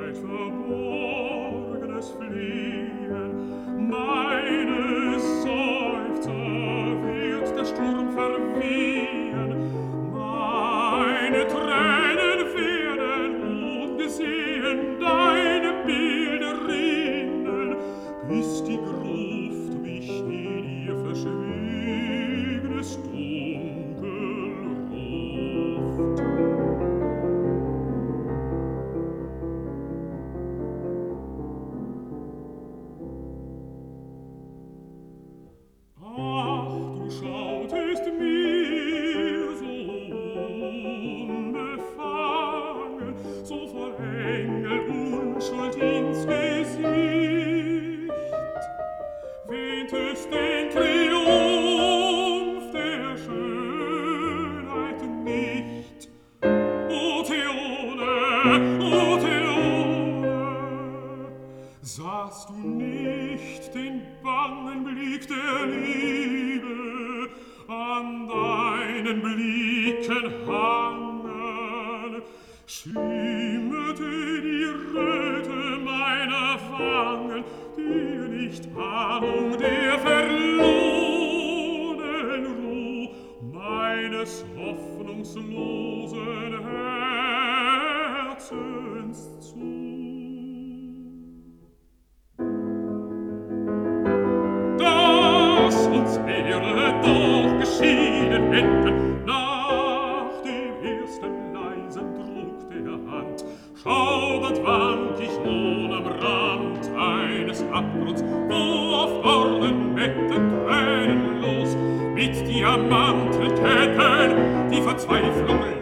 weit verborgenes Fliehen. Meine Seufzer wird der Sturm verwehen, meine Tränen werden ungesehen deine Bilder rinnen, bis die Gruft mich in ihr verschwiegenes Dunkel ruft. Ach, du schautest mir so unbefangen, so voll Engelunschuld ins Gesicht, wähntest den Triumph der Schönheit nicht. O Theone, o Theone, sahst du nicht den bangen Blick der Liebe an deinen Blicken hangen? Schimmerte die Röte meiner Wangen, dir nicht Ahnung der verlorenen Ruh meines hoffnungslosen Herzens zu? Dass uns wäre doch geschieden hätten nach dem ersten leisen Druck der Hand. Schaudernd wank ich nun am Rand eines Abgrunds, wo auf Dornenbetten tränenlos mit Diamantenketten die Verzweiflung